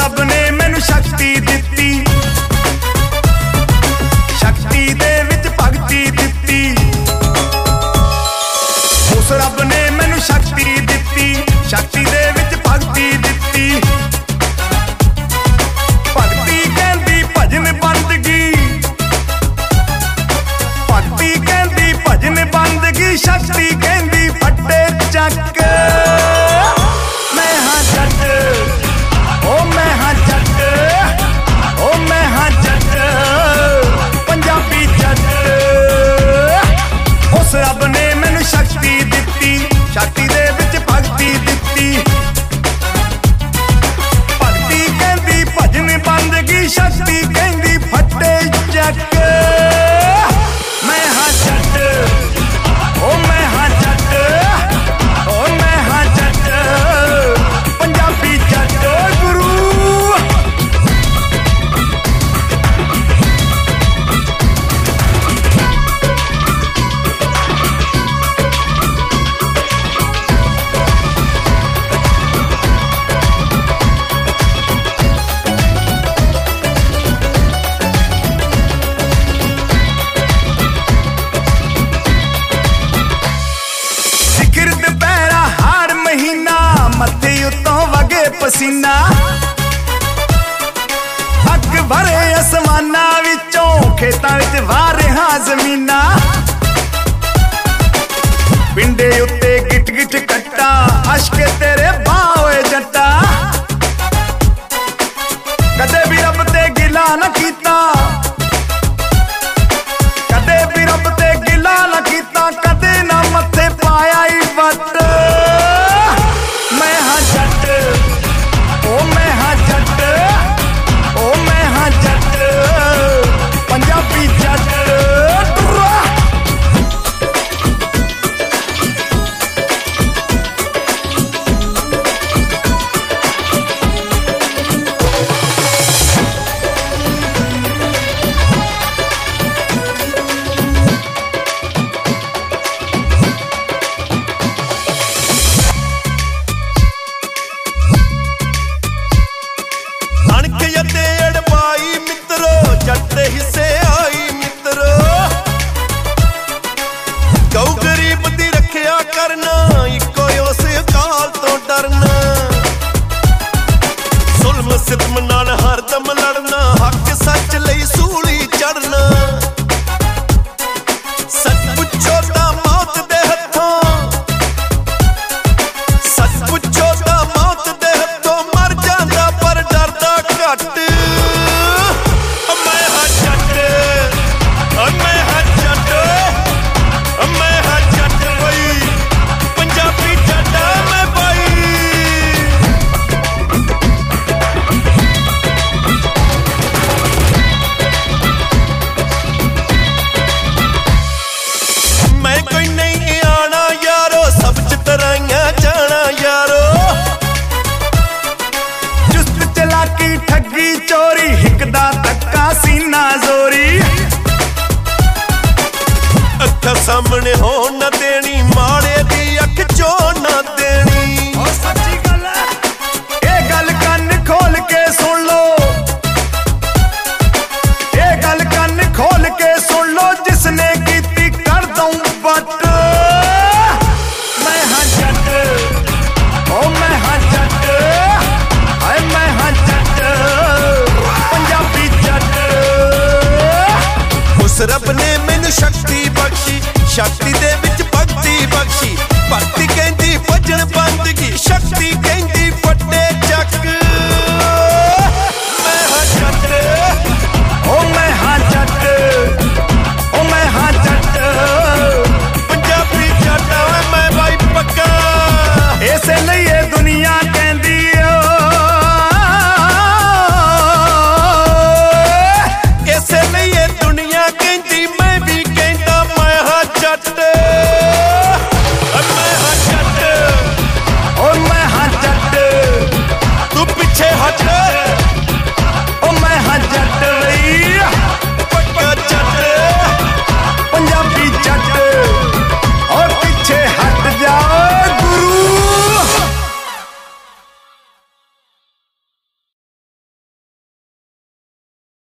रब ने मैनू शक्ति दिती, शक्ति दे विच भगती दिती। उस रब ने मैनू शक्ति दिती, शक्ति दे विच भगती दिती। भगती कहंदी भजन बंदगी, भगती कहंदी भजन बंदगी, शक्ति कहंदी फटे चक। मैं हाँ जट, ओ मैं हाँ जट, ओ मैं हाँ जट, पंजाबी जट। उस रब ने मैनू शक्ति दिती, शक्ति दे विच भगती दिती। भगती कहंदी भजन बंदगी, शक्ति कहंदी फटे चक। मैं हाँ जट, ओ मैं हाँ जट, ओ मैं हाँ जट, पंजाबी जट गुरु। सिखर दुपहरा हाड़ महीना, मत्थे उत्तों वगे पसीना। अग भरे आसमाना विचों, खेतां विच वाह रिहां जमीना। पिंडे उत्ते गिट गिट कट्टा, अश्क तेरे बाह होए जट्टा। कदे भी रब ते गिला ना कीता, कदे भी रब ते गिला ना कीता, कदे ना मत्थे पाया ही वट। मैं हाँ जट, ओ मैं हाँ जट, ओ मैं हाँ जट, पंजाबी जट। अणख अते अड़बाई मित्रो, जट हिस्से आई मित्रो। गौ गरीब दी रखिया करना, इको उस अकाल तो डरना। जुल्म सितम नाल हरदम लड़ना, हक सच लई सूली चढ़ना। सच पुछो तां मौत दे हत्थों, सच पुछो तां मौत दे हत्थों, मर जांदा पर डरदा घट। मैं हाँ जट, मैं हाँ जट, मैं हाँ जट बई, पंजाबी जट मैं बई। मैं कोई नहीं आना यारो, सब च तराइयां जाना यारो। चुस्त चलाकी ठगी चोरी, हिकदा धक्का सीना जोरी। अखा सामने हो न देनी, माड़े दी अख चो न देनी। और सच्ची गल है, ये गल कन खोल के सुन लो, ये गल कन खोल के सुन लो, जिसने कीती कर दूं बट। मैं हाँ जट, ओ मैं हाँ जट, हाय मैं हाँ जट, पंजाबी जट। उस रब ने मैनू शक्ति बख्शी, शक्ति दे विच भगती बख्शी। भगती कहंदी भजन बंदगी, शक्ति